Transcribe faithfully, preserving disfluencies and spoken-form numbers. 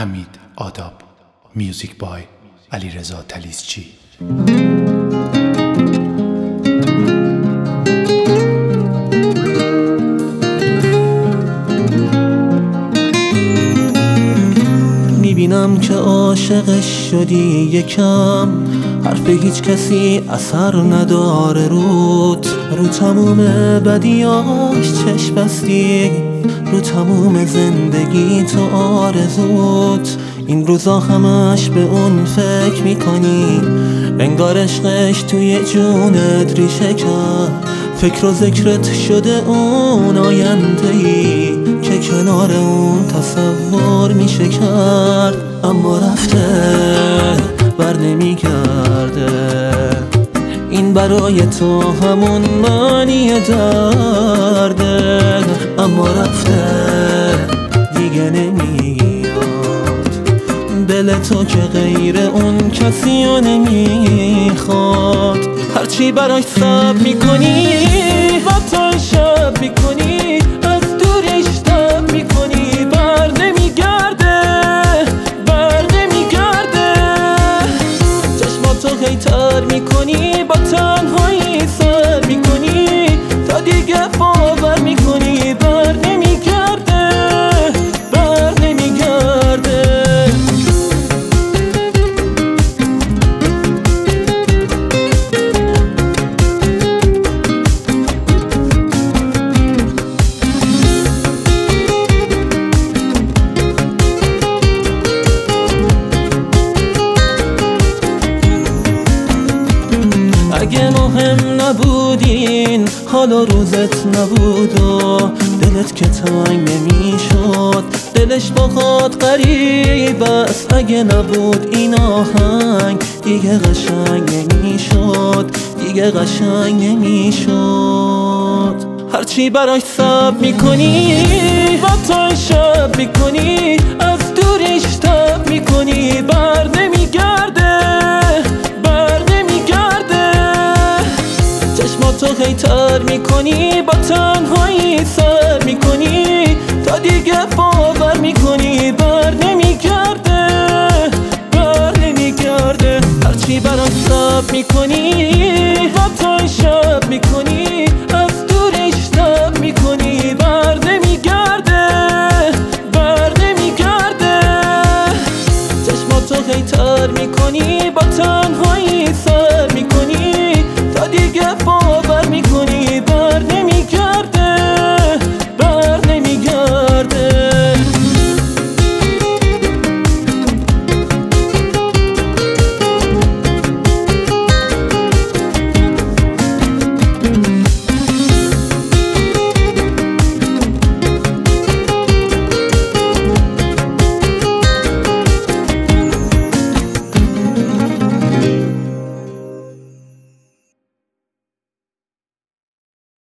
حمید آداب. میوزیک بای علیرضا تلیسچی. میبینم که عاشقش شدی یکم، حرف هیچ کسی اثر نداره روت. رو تموم بدیاش چشم بستی، رو تموم زندگی تو آرزوت. این روزا همش به اون فکر میکنی، انگار عشقش توی جونت ریشه کرد. فکر و ذکرت شده اون آینده‌ای که کنار اون تصور میشه کرد. اما رفته بر نمیگرده، این برای تو همون معنی درده. اما رفته دیگه نمیاد، دل تو که غیر اون کسی رو نمیخواد. هرچی براش صبر میکنی با تو شب میکنی، از دورش تب میکنی، بر نمیگرده بر نمیگرده. چشماتو خیتر میکنی، با تنهایی سر میکنی، تا دیگه باور میکنی بر نمیگرده بر نمیگرده. اگه مهم نبودین حالا روزت نبود و دلت که تنگ نمیشد، دلش باهات غریب است. اگه نبود این آهنگ دیگه قشنگ نمیشد، دیگه قشنگ نمیشد. هرچی براش صبر میکنی با تو شب میکنی، از دورش تب میکنی، بر نمیگرده بر نمیگرده. چشماتو خیتر میکنی، با تنهایی سر میکنی، تا دیگه باور میکنی بر نمیگرده بر نمیگرده. هرچی براش صبر میکنی با تو شب میکنی،